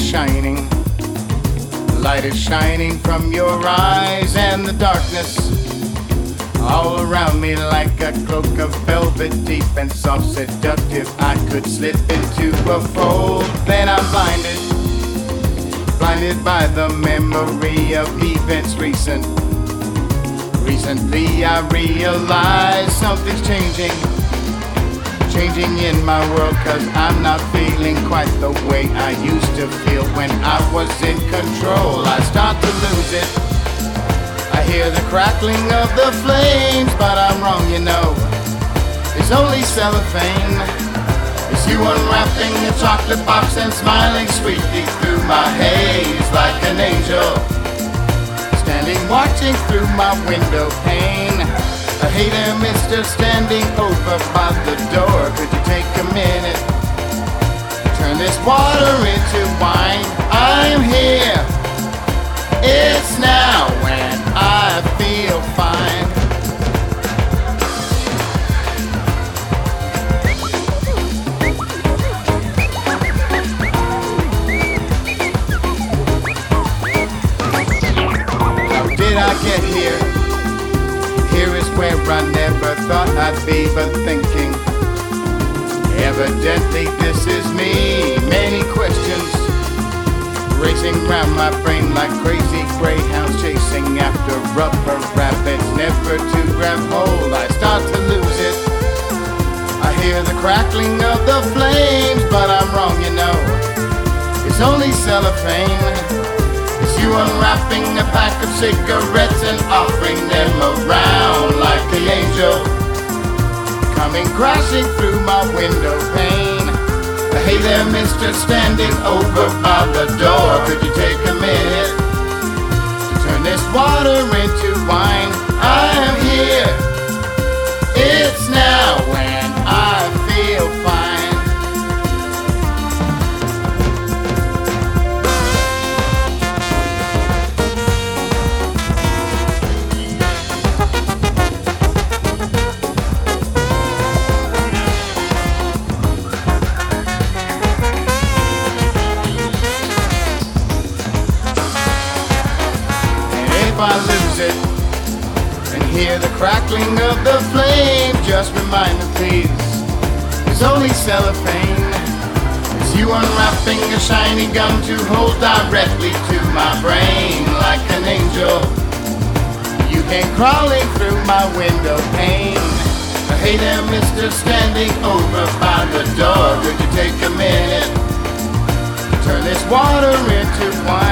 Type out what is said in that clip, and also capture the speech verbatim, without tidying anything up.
shining. Light is shining from your eyes, and the darkness all around me like a cloak of velvet, deep and soft, seductive. I could slip into a fold, then I'm blinded, blinded by the memory of events recent. Recently I realized something's changing, changing in my world, cause I'm not feeling quite the way I used to feel when I was in control. I start to lose it. I hear the crackling of the flames, but I'm wrong, you know. It's only cellophane. It's you unwrapping the chocolate box and smiling sweetly through my haze like an angel, standing watching through my window pane. Hey there, mister, standing over by the door. Could you take a minute? Turn this water into wine. I'm here. It's now when I feel fine. How did I get here? Here is where I never thought I'd be, but thinking, evidently this is me. Many questions racing round my brain like crazy greyhounds chasing after rubber rabbits, never to grab hold. I start to lose it. I hear the crackling of the flames, but I'm wrong, you know. It's only cellophane. It's you unwrapping a pack of cigarettes and offering them around like an angel, coming crashing through my window pane. Hey there, mister, standing over by the door. Could you take a minute to turn this water into wine? I am here. It's now when I feel fine. I lose it and hear the crackling of the flame, just remind me please, it's only cellophane. It's you unwrapping a shiny gum to hold directly to my brain like an angel. You came crawling through my window pane. Hey there, mister, standing over by the door. Could you take a minute, turn this water into wine?